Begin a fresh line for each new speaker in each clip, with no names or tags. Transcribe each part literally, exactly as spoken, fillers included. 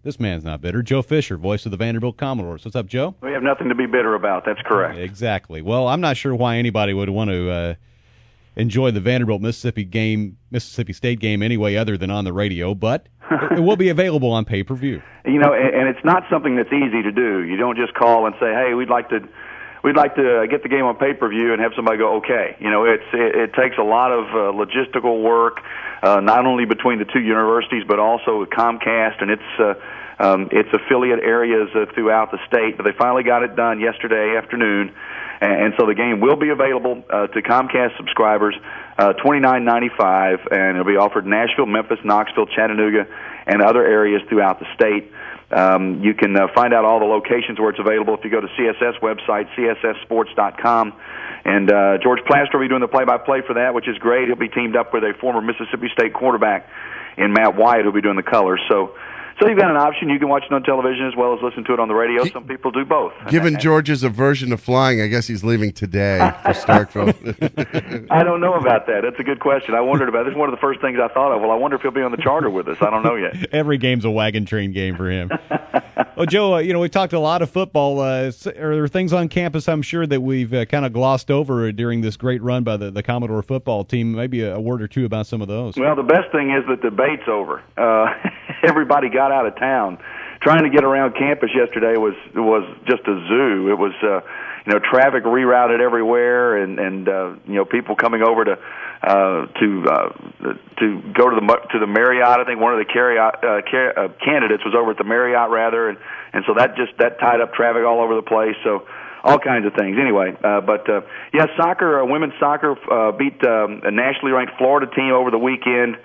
This man's not bitter. Joe Fisher, voice of the Vanderbilt Commodores. What's up, Joe?
We have nothing to be bitter about. That's correct.
Exactly. Well, I'm not sure why anybody would want to uh, enjoy the Vanderbilt Mississippi game, Mississippi State game anyway, other than on the radio. But it will be available on pay-per-view.
You know, and, and it's not something that's easy to do. You don't just call and say, "Hey, we'd like to." We'd like to get the game on pay-per-view and have somebody go, okay. You know, it's it, it takes a lot of uh, logistical work, uh, not only between the two universities, but also with Comcast and its uh, um, its affiliate areas uh, throughout the state. But they finally got it done yesterday afternoon, and, and so the game will be available uh, to Comcast subscribers, uh, twenty-nine ninety-five, and it'll be offered in Nashville, Memphis, Knoxville, Chattanooga, and other areas throughout the state. Um, you can uh, find out all the locations where it's available if you go to C S S website, C S S sports dot com. And uh, George Plaster will be doing the play-by-play for that, which is great. He'll be teamed up with a former Mississippi State quarterback in Matt Wyatt, who'll be doing the colors. So, so you've got an option. You can watch it on television as well as listen to it on the radio. Some people do both.
Given George's aversion to flying, I guess he's leaving today for Starkville.
I don't know about that. That's a good question. I wondered about it. This is one of the first things I thought of. Well, I wonder if he'll be on the charter with us. I don't know yet.
Every game's a wagon train game for him. Well, Joe, uh, you know, we talked a lot of football. Uh, are there things on campus, I'm sure, that we've uh, kind of glossed over during this great run by the, the Commodore football team? Maybe a, a word or two about some of those.
Well, the best thing is that the debate's over. Uh, everybody got out of town. Trying to get around campus yesterday was was just a zoo. It was, uh, you know, traffic rerouted everywhere, and and uh, you know, people coming over to uh, to uh, to go to the to the Marriott. I think one of the Marriott, uh, car- uh, candidates was over at the Marriott rather, and and so that just that tied up traffic all over the place. So all kinds of things. Anyway, uh, but uh, yeah, soccer, uh, women's soccer uh, beat um, a nationally ranked Florida team over the weekend.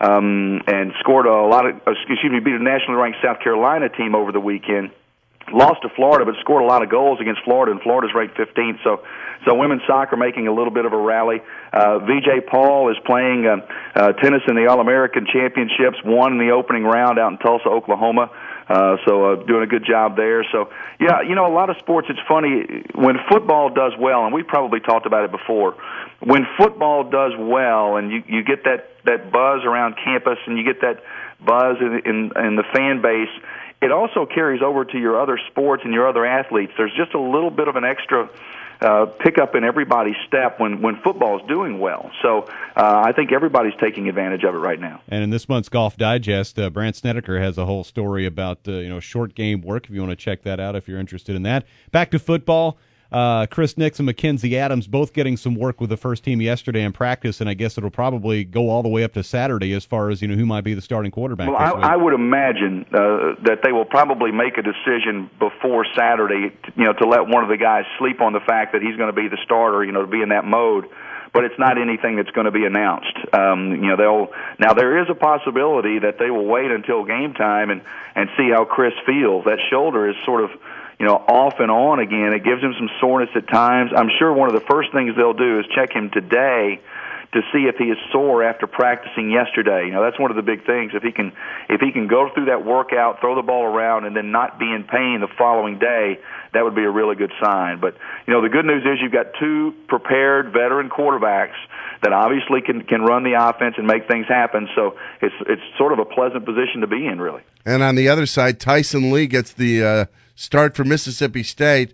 Um, and scored a lot of, excuse me, beat a nationally ranked South Carolina team over the weekend. Lost to Florida, but scored a lot of goals against Florida, and Florida's ranked fifteenth. So, so women's soccer making a little bit of a rally. Uh, V J Paul is playing uh, uh, tennis in the All-American Championships, won in the opening round out in Tulsa, Oklahoma. Uh, so uh, doing a good job there. So, yeah, you know, a lot of sports, it's funny, when football does well, and we've probably talked about it before, when football does well and you, you get that, that buzz around campus and you get that buzz in, in, in the fan base, it also carries over to your other sports and your other athletes. There's just a little bit of an extra uh, pickup in everybody's step when, when football is doing well. So uh, I think everybody's taking advantage of it right now.
And in this month's Golf Digest, uh, Brant Snedeker has a whole story about uh, you know short game work, if you want to check that out if you're interested in that. Back to football. Uh, Chris Nix and Mackenzie Adams both getting some work with the first team yesterday in practice, and I guess it'll probably go all the way up to Saturday as far as you know who might be the starting quarterback.
Well, I, I would imagine uh, that they will probably make a decision before Saturday, you know, to let one of the guys sleep on the fact that he's going to be the starter, you know, to be in that mode. But it's not anything that's going to be announced. Um, you know, they'll now there is a possibility that they will wait until game time and and see how Chris feels. That shoulder is sort of, you know, off and on again. It gives him some soreness at times. I'm sure one of the first things they'll do is check him today to see if he is sore after practicing yesterday. You know, that's one of the big things. If he can, if he can go through that workout, throw the ball around, and then not be in pain the following day, that would be a really good sign. But, you know, the good news is you've got two prepared veteran quarterbacks that obviously can can run the offense and make things happen. So it's it's sort of a pleasant position to be in, really.
And on the other side, Tyson Lee gets the uh, start for Mississippi State,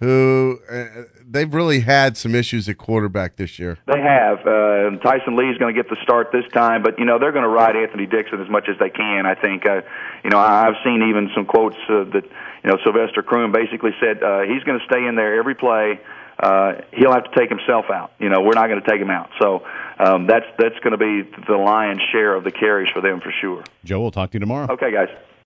who uh, they've really had some issues at quarterback this year.
They have. Uh, Tyson Lee is going to get the start this time, but, you know, they're going to ride Anthony Dixon as much as they can, I think. Uh, you know, I've seen even some quotes uh, that, you know, Sylvester Croom basically said uh, he's going to stay in there every play. Uh, he'll have to take himself out. You know, we're not going to take him out. So um, that's that's going to be the lion's share of the carries for them for sure.
Joe, we'll talk to you tomorrow.
Okay, guys.